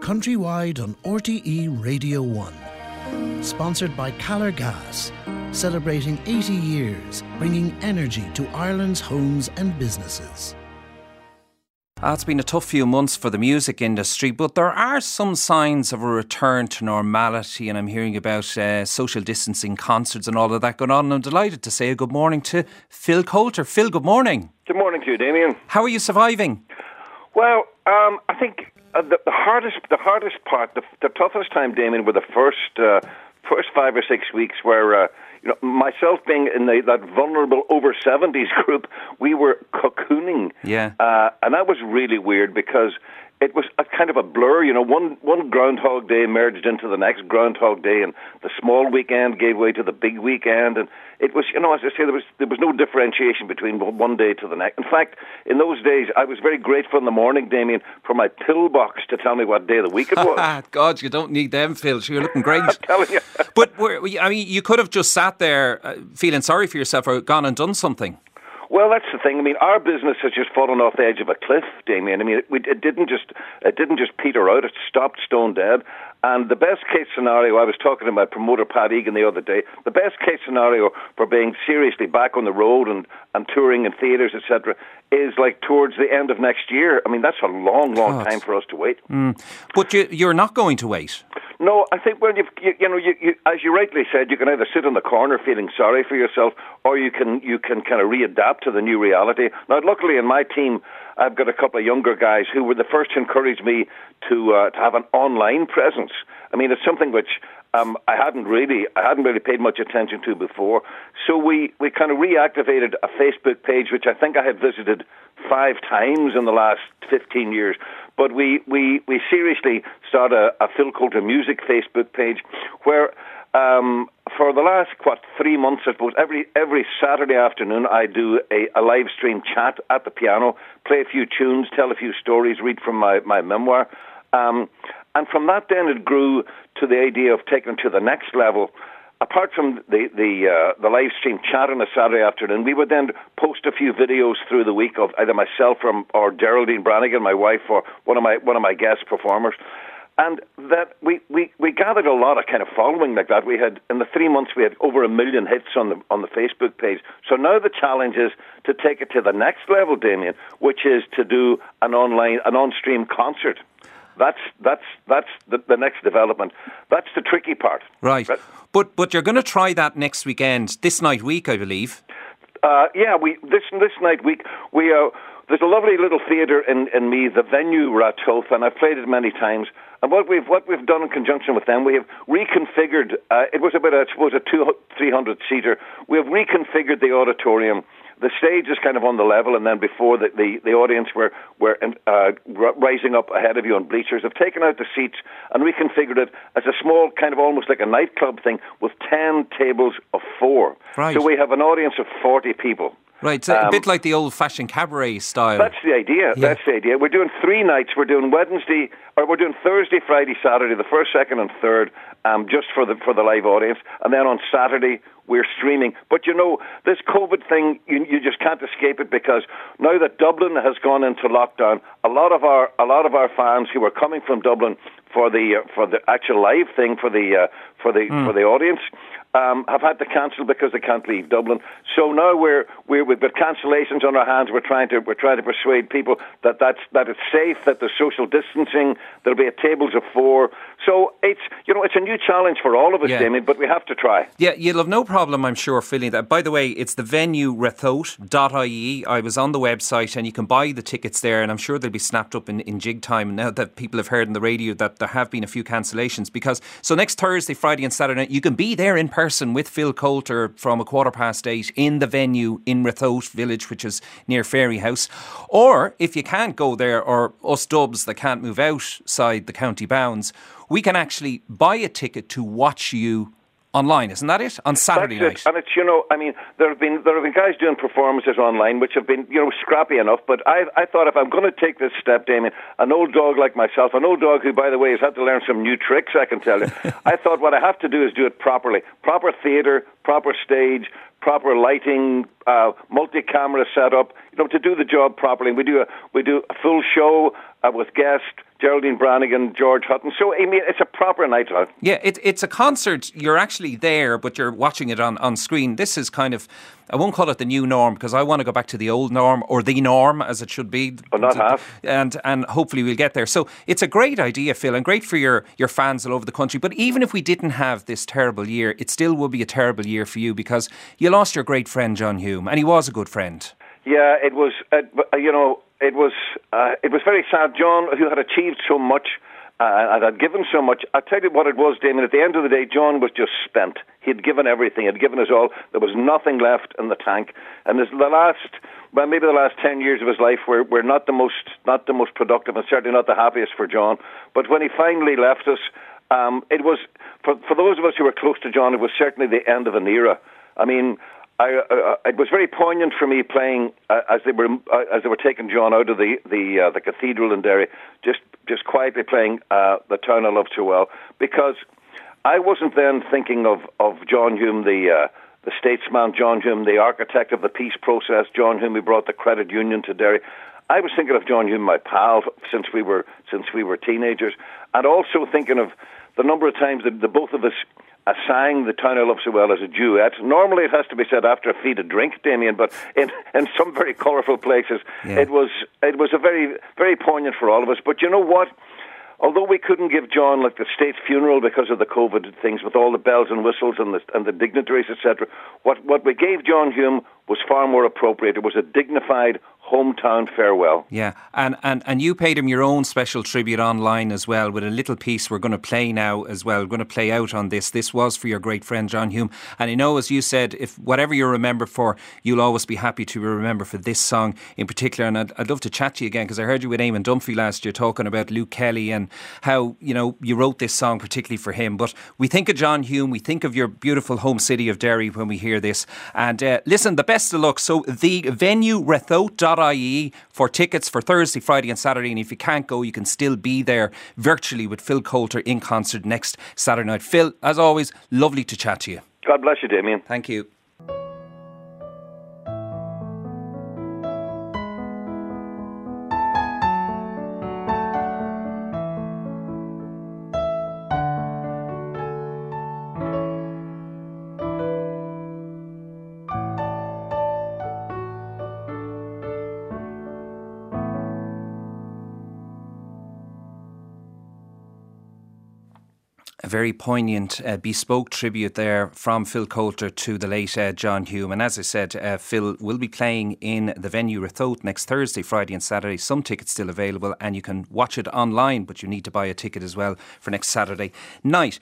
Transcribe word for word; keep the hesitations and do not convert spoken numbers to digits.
countrywide on R T E Radio one. Sponsored by Calor Gas, celebrating eighty years, bringing energy to Ireland's homes and businesses. Ah, it's been a tough few months for the music industry, but there are some signs of a return to normality, and I'm hearing about uh, social distancing concerts and all of that going on. And I'm delighted to say a good morning to Phil Coulter. Phil, good morning. Good morning to you, Damien. How are you surviving? Well, um, I think uh, the, the hardest, the hardest part, the, the toughest time, Damien, were the first, uh, first five or six weeks where. Uh, You know, myself being in the, that vulnerable over seventies group, we were cocooning. Yeah. Uh, and that was really weird because it was a kind of a blur. You know, one, one Groundhog Day merged into the next Groundhog Day, and the small weekend gave way to the big weekend. And it was, you know, as I say, there was there was no differentiation between one day to the next. In fact, in those days, I was very grateful in the morning, Damien, for my pillbox to tell me what day of the week it was. God, you don't need them, Phil. You're looking great. I'm telling you. But, I mean, you could have just sat there uh, feeling sorry for yourself or gone and done something. Well, that's the thing. I mean, our business has just fallen off the edge of a cliff, Damien. I mean, it, it didn't just it didn't just peter out. It stopped stone dead. And the best case scenario, I was talking to my promoter, Pat Egan, the other day, the best case scenario for being seriously back on the road and, and touring in theatres, et cetera, is like towards the end of next year. I mean, that's a long, long God. time for us to wait. Mm. But you, you're not going to wait. No, I think, well, you've, you, you know, you, you, as you rightly said, you can either sit in the corner feeling sorry for yourself, or you can you can kind of readapt to the new reality. Now, luckily in my team, I've got a couple of younger guys who were the first to encourage me to uh, to have an online presence. I mean, it's something which um, I hadn't really I hadn't really paid much attention to before. So we, we kind of reactivated a Facebook page, which I think I had visited five times in the last fifteen years. But we, we, we seriously started a, a Phil Coulter Music Facebook page where um, for the last, what, three months, I suppose, every every Saturday afternoon I do a, a live stream chat at the piano, play a few tunes, tell a few stories, read from my, my memoir. Um, and from that then it grew to the idea of taking it to the next level. Apart from the the, uh, the live stream chat on a Saturday afternoon, we would then post a few videos through the week of either myself or, or Geraldine Brannigan, my wife, or one of my one of my guest performers, and that we, we, we gathered a lot of kind of following like that. We had in the three months we had over a million hits on the on the Facebook page. So now the challenge is to take it to the next level, Damien, which is to do an online an on-stream concert. That's that's that's the, the next development. That's the tricky part. Right. But but, but you're going to try that next weekend, this night week, I believe. Uh, yeah, we this this night week we uh, there's a lovely little theatre in, in Meath, the venue Ratoath, and I've played it many times. And what we've what we've done in conjunction with them, we have reconfigured. Uh, it was about a, I suppose a two three hundred seater. We have reconfigured the auditorium. The stage is kind of on the level, and then before the the, the audience were were uh, rising up ahead of you on bleachers. Have taken out the seats and reconfigured it as a small kind of almost like a nightclub thing with ten tables of four. Right. So we have an audience of forty people. Right, so um, a bit like the old-fashioned cabaret style. That's the idea. Yeah. That's the idea. We're doing three nights. We're doing Wednesday, or we're doing Thursday, Friday, Saturday, the first, second, and third, um, just for the for the live audience, and then on Saturday we're streaming. But you know, this COVID thing, you, you just can't escape it because now that Dublin has gone into lockdown, a lot of our a lot of our fans who are coming from Dublin for the uh, for the actual live thing for the uh, for the mm. for the audience. Um, have had to cancel because they can't leave Dublin. So now we're, we're we've got cancellations on our hands. We're trying to we're trying to persuade people that that's that it's safe, that there's social distancing. There'll be at tables of four. So it's you know it's a new challenge for all of us, yeah. Damien. But we have to try. Yeah, you'll have no problem, I'm sure, filling that. By the way, it's the venue Ratoath dot I E. I was on the website and you can buy the tickets there, and I'm sure they'll be snapped up in, in jig time. Now that people have heard on the radio that there have been a few cancellations, because so next Thursday, Friday, and Saturday night you can be there in person. Person with Phil Coulter from a quarter past eight in the venue in Ratoath Village, which is near Fairyhouse. Or if you can't go there, or us dubs that can't move outside the county bounds, we can actually buy a ticket to watch you online, isn't that it? On Saturday That's night. It. And it's, you know, I mean, there have been there have been guys doing performances online which have been, you know, scrappy enough, but I I thought if I'm going to take this step, Damien, an old dog like myself, an old dog who, by the way, has had to learn some new tricks, I can tell you, I thought what I have to do is do it properly. Proper theatre, proper stage, proper lighting, uh, multi-camera setup, you know, to do the job properly. We do a, we do a full show uh, with guests, Geraldine Brannigan, George Hutton. So, I mean, it's a proper night out. Yeah, it, it's a concert. You're actually there, but you're watching it on, on screen. This is kind of, I won't call it the new norm, because I want to go back to the old norm, or the norm, as it should be. But not half. And and hopefully we'll get there. So it's a great idea, Phil, and great for your, your fans all over the country. But even if we didn't have this terrible year, it still would be a terrible year for you, because you lost your great friend, John Hume, and he was a good friend. Yeah, it was, uh, you know, it was uh, it was very sad. John, who had achieved so much uh, and had given so much, I'll tell you what it was, Damien. At the end of the day, John was just spent. He'd given everything. He'd given us all. There was nothing left in the tank. And this, the last, well, maybe the last ten years of his life were, were not the most not the most productive, and certainly not the happiest for John. But when he finally left us, um, it was, for, for those of us who were close to John, it was certainly the end of an era. I mean, I, uh, it was very poignant for me playing uh, as they were uh, as they were taking John out of the the uh, the cathedral in Derry, just just quietly playing uh, The Town I Love So Well, because I wasn't then thinking of, of John Hume, the uh, the statesman, John Hume, the architect of the peace process, John Hume who brought the credit union to Derry. I was thinking of John Hume, my pal, since we were since we were teenagers, and also thinking of the number of times that the both of us Uh, sang The Town I Love So Well as a duet. Normally it has to be said after a feed of drink, Damien, but in, in some very colourful places, yeah. it was it was a very, very poignant for all of us. But you know what? Although we couldn't give John like the state's funeral because of the COVID things with all the bells and whistles and the, and the dignitaries, et cetera, what, what we gave John Hume was far more appropriate. It was a dignified hometown farewell. Yeah, and, and, and you paid him your own special tribute online as well, with a little piece we're going to play now as well. We're going to play out on this. This was for your great friend John Hume. And I know, as you said, if whatever you're remembered for, you'll always be happy to be remembered for this song in particular. And I'd, I'd love to chat to you again, because I heard you with Eamon Dunphy last year talking about Luke Kelly and how, you know, you wrote this song particularly for him. But we think of John Hume, we think of your beautiful home city of Derry when we hear this. And uh, listen, the best of luck. So the venue, rathote dot I E, for tickets for Thursday, Friday and Saturday. And if you can't go, you can still be there virtually with Phil Coulter in concert next Saturday night. Phil, as always, lovely to chat to you. God bless you, Damien. Thank you. A very poignant, uh, bespoke tribute there from Phil Coulter to the late uh, John Hume. And as I said, uh, Phil will be playing in the venue Rathote next Thursday, Friday and Saturday. Some tickets still available, and you can watch it online, but you need to buy a ticket as well for next Saturday night.